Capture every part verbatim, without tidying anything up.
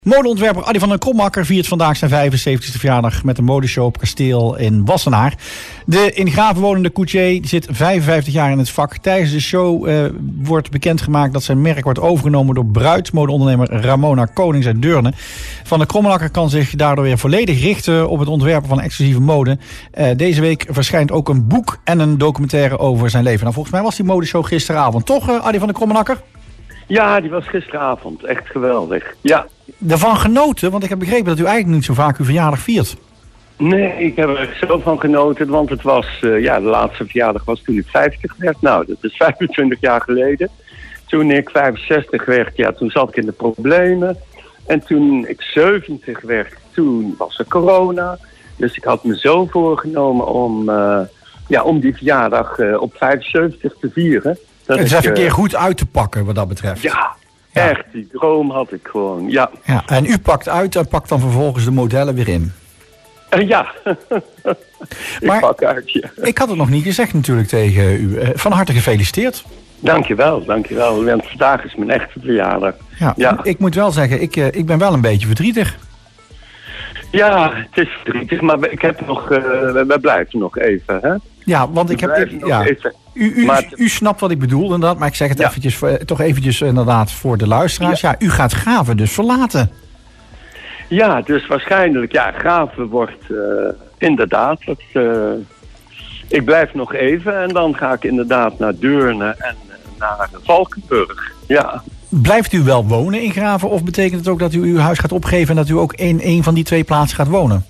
Modeontwerper Adi van den Krommakker viert vandaag zijn vijfenzeventigste verjaardag met een modeshow op Kasteel in Wassenaar. De in Graven wonende coutier zit vijfenvijftig jaar in het vak. Tijdens de show uh, wordt bekendgemaakt dat zijn merk wordt overgenomen door bruidsmodeondernemer Ramona Konings uit Deurne. Van den Krommakker kan zich daardoor weer volledig richten op het ontwerpen van exclusieve mode. Uh, deze week verschijnt ook een boek en een documentaire over zijn leven. Nou, volgens mij was die modeshow gisteravond, toch uh, Adi van den Krommakker? Ja, die was gisteravond. Echt geweldig. Ja. Daarvan genoten, want ik heb begrepen dat u eigenlijk niet zo vaak uw verjaardag viert. Nee, ik heb er zo van genoten, want het was, uh, ja, de laatste verjaardag was toen ik vijftig werd. Nou, dat is vijfentwintig jaar geleden. Toen ik vijfenzestig werd, ja, toen zat ik in de problemen. En toen ik zeventig werd, toen was er corona. Dus ik had me zo voorgenomen om, uh, ja, om die verjaardag uh, op vijfenzeventig te vieren. Dat het is even een keer goed uit te pakken wat dat betreft. Ja, ja, echt. Die droom had ik gewoon, ja. ja. En u pakt uit en pakt dan vervolgens de modellen weer in. Uh, ja, ik maar pak uit, ja. Ik had het nog niet gezegd natuurlijk tegen u. Van harte gefeliciteerd. Dankjewel, dankjewel. Want vandaag is mijn echte verjaardag. Ja, ja. Ik moet wel zeggen, ik, ik ben wel een beetje verdrietig. Ja, het is verdrietig, maar ik heb nog, uh, we blijven nog even, hè? Ja, want ik heb... Ja. U, u, maar, u snapt wat ik bedoel inderdaad, maar ik zeg het ja. eventjes, voor, toch eventjes inderdaad voor de luisteraars. Ja, ja u gaat Graven dus verlaten. Ja, dus waarschijnlijk, ja, Graven wordt uh, inderdaad... Het, uh, ik blijf nog even en dan ga ik inderdaad naar Deurne en uh, naar Valkenburg, ja. Blijft u wel wonen in Graven of betekent het ook dat u uw huis gaat opgeven en dat u ook in een van die twee plaatsen gaat wonen?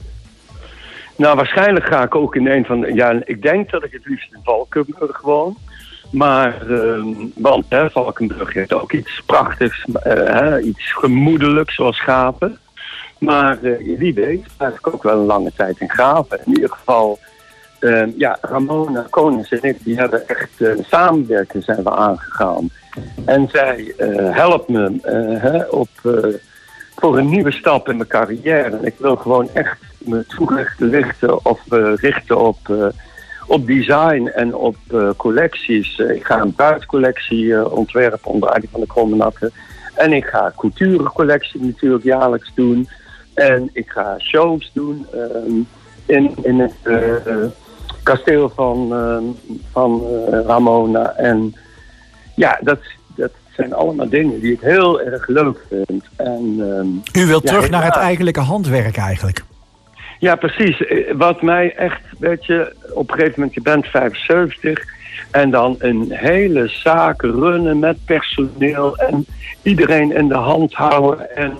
Nou, waarschijnlijk ga ik ook in een van de... Ja, ik denk dat ik het liefst in Valkenburg woon. Maar, uh, want hè, Valkenburg heeft ook iets prachtigs, uh, hè, iets gemoedelijks zoals Graven. Maar uh, wie weet, blijf ik ook wel een lange tijd in Graven. In ieder geval, uh, ja, Ramona Konings en ik, die hebben echt uh, samenwerken zijn we aangegaan. En zij uh, helpt me uh, hè, op, uh, voor een nieuwe stap in mijn carrière. En ik wil gewoon echt me toegerecht richten, of, uh, richten op, uh, op design en op uh, collecties. Uh, ik ga een buitencollectie uh, ontwerpen onder Adi van den Krommakker. En ik ga een culturencollectie natuurlijk jaarlijks doen. En ik ga shows doen um, in, in het uh, uh, kasteel van, uh, van uh, Ramona. En ja, dat, dat zijn allemaal dingen die ik heel erg leuk vind. En, um, U wilt ja, terug naar het ja. eigenlijke handwerk eigenlijk? Ja, precies. Wat mij echt, weet je, op een gegeven moment, je bent vijfenzeventig... en dan een hele zaak runnen met personeel en iedereen in de hand houden. En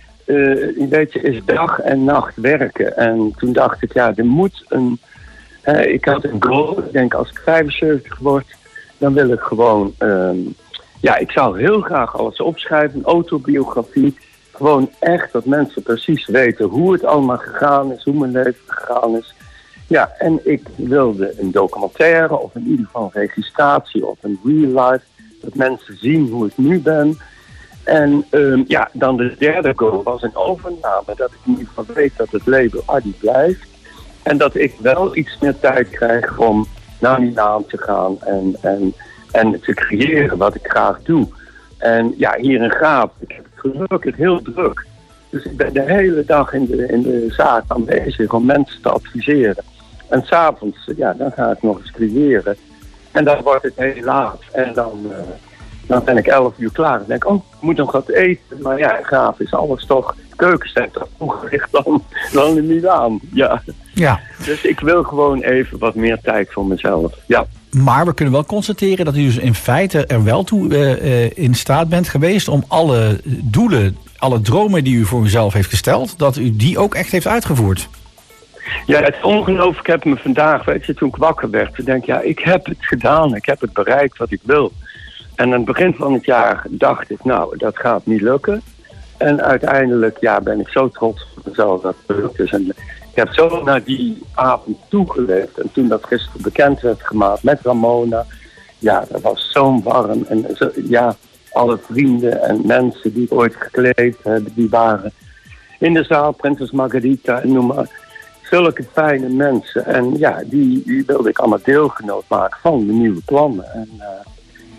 uh, weet je, is dag en nacht werken. En toen dacht ik, ja, er moet een... Uh, ik had een goal. Ik denk, als ik vijfenzeventig word, dan wil ik gewoon... Uh, ja, ik zou heel graag alles opschrijven, een autobiografie. Gewoon echt dat mensen precies weten hoe het allemaal gegaan is, hoe mijn leven gegaan is. Ja, en ik wilde een documentaire of in ieder geval een registratie of een real life. Dat mensen zien hoe ik nu ben. En um, ja, dan de derde goal was een overname. Dat ik in ieder geval weet dat het label Adi blijft. En dat ik wel iets meer tijd krijg om naar Milaan te gaan en, en, en te creëren wat ik graag doe. En ja, hier in Graaf, ik heb het gelukkig heel druk. Dus ik ben de hele dag in de, in de zaak aanwezig om mensen te adviseren. En s'avonds, ja, dan ga ik nog eens creëren. En dan wordt het heel laat. En dan, uh, dan ben ik elf uur klaar. En denk ik, oh, ik moet nog wat eten. Maar ja, in Graaf is alles toch, de keukens zijn toch toegericht dan, dan in Milaan. Ja. Ja. Dus ik wil gewoon even wat meer tijd voor mezelf. Ja. Maar we kunnen wel constateren dat u dus in feite er wel toe uh, uh, in staat bent geweest om alle doelen, alle dromen die u voor uzelf heeft gesteld, dat u die ook echt heeft uitgevoerd. Ja, het is ongelooflijk. Ik heb me vandaag, weet je, toen ik wakker werd, ik denk, ja, ik heb het gedaan. Ik heb het bereikt wat ik wil. En aan het begin van het jaar dacht ik, nou, dat gaat niet lukken. En uiteindelijk, ja, ben ik zo trots op mezelf dat het gelukt is. En ik heb zo naar die avond toegeleefd. En toen dat gisteren bekend werd gemaakt met Ramona. Ja, dat was zo warm. En zo, ja, alle vrienden en mensen die ooit gekleed hebben, die waren in de zaal. Prinses Margarita en noem maar. Zulke fijne mensen. En ja, die, die wilde ik allemaal deelgenoot maken van de nieuwe plannen. En uh,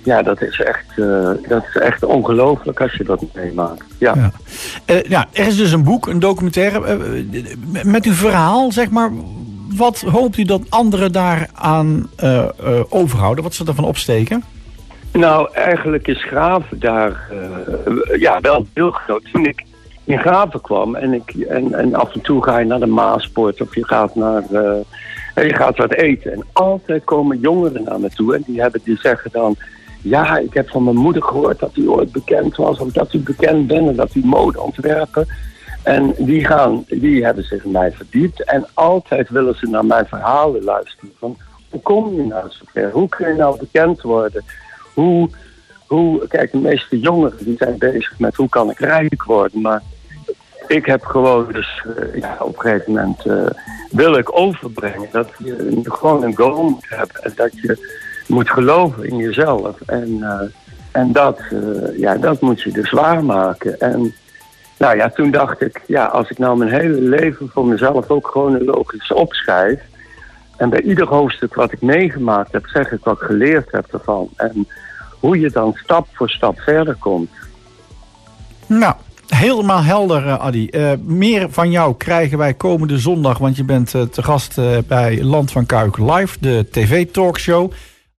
ja, dat is echt, uh, dat is echt ongelooflijk als je dat meemaakt. Ja. Ja. Uh, ja, er is dus een boek, een documentaire. Uh, met uw verhaal, zeg maar. Wat hoopt u dat anderen daaraan uh, uh, overhouden? Wat ze ervan opsteken? Nou, eigenlijk is Graven daar uh, ja, wel heel groot. Toen ik in Graven kwam en, ik, en, en af en toe ga je naar de Maaspoort of je gaat naar... Uh, je gaat wat eten. En altijd komen jongeren naar me toe en die, hebben, die zeggen dan... Ja, ik heb van mijn moeder gehoord dat u ooit bekend was of dat u bekend bent en dat u mode ontwerpen. En die, gaan, die hebben zich in mij verdiept en altijd willen ze naar mijn verhalen luisteren. Van, hoe kom je nou zover? Hoe kun je nou bekend worden? Hoe, hoe, kijk, de meeste jongeren die zijn bezig met hoe kan ik rijk worden. Maar ik heb gewoon dus uh, ja, op een gegeven moment uh, wil ik overbrengen dat je gewoon een goal moet hebben. En dat je moet geloven in jezelf. En, uh, en dat, uh, ja, dat moet je dus waarmaken. En nou ja, toen dacht ik, ja, als ik nou mijn hele leven voor mezelf ook chronologisch opschrijf. En bij ieder hoofdstuk wat ik meegemaakt heb, zeg ik wat ik geleerd heb ervan. En hoe je dan stap voor stap verder komt. Nou, helemaal helder, uh, Adi. Uh, meer van jou krijgen wij komende zondag, want je bent uh, te gast uh, bij Land van Kuik Live, de tv-talkshow.